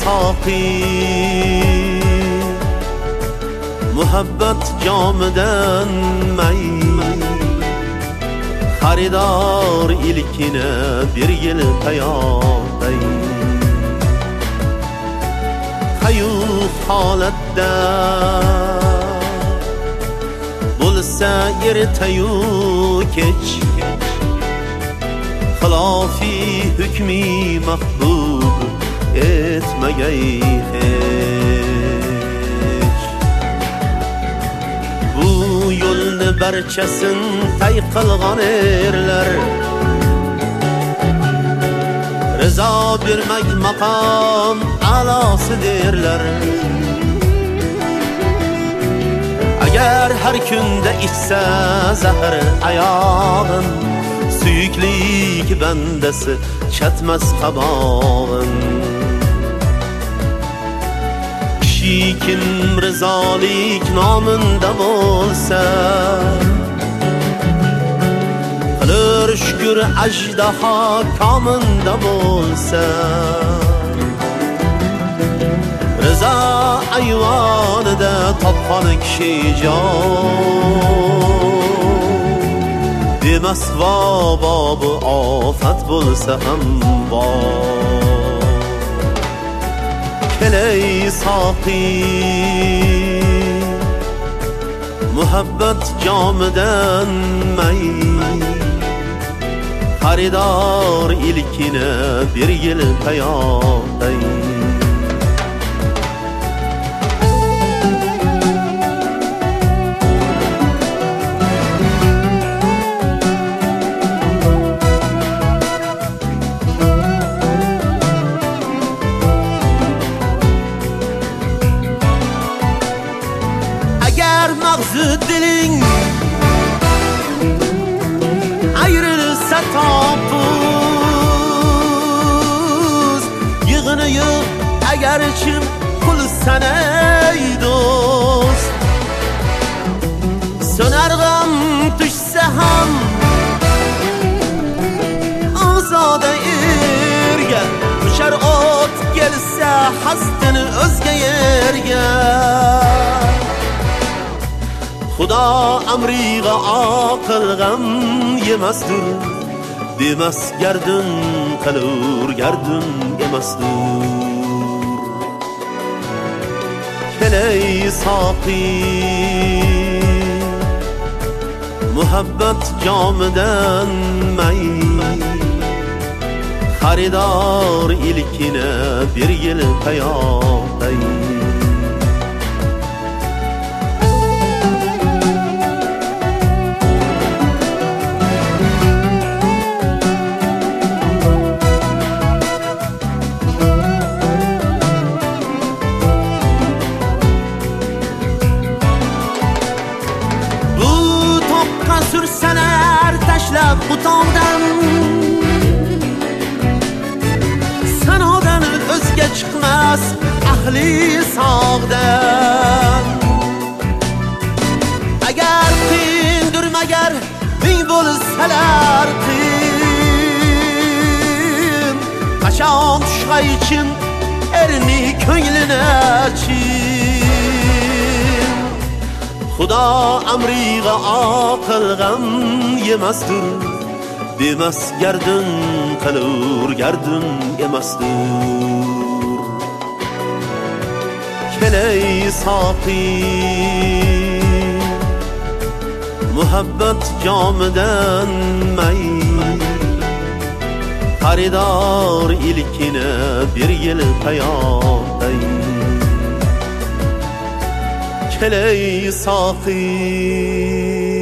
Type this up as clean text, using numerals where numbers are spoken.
ساقی محبت جامدن می خریدار ilkine bir yıl peyade hayuf halatda bulsa ertayu kech xilofi hukmi mahbub etmagay hech bu yo'lni barchasin tay qilgan erlar rizo bermak maqom a'losi derlar agar har kunda ichsa zahar ayog'in suyuklik bandasi chatmas qabog'in kim rizolik nomida bo'lsa qilir shukr ajdaho kominda bo'lsa rizo ayvonida topqon kishi jon demas bobu ofat bo'lsa ham bor keley saqi muhabbat jomidan may xaridor ilkine bir yil payoday mag'zi diling ayrılsa topuz yığını yığ agar kim pul sanay do'st so'nar g'am tushsa ham ozoda erga ushar ot kelsa hasdini o'zga yerga Xudo amriga aql g'am yemasdir demas gardun qilur gardun emasdir keley saqi muhabbat jomidan may xaridor ilkine bir yil payoday sürseler taşlab butondan sanodan o'zga chiqmas ahli sog'dan agar qiyindir magar ming bo'lsalar qiyin qachon tushg'ay için erni ko'nglini chin Xudo amriga aql g'am yemasdir demas gardun qilur gardun emasdir keley saqi muhabbat jomidan may xaridor ilkine bir yil payoday keley saqi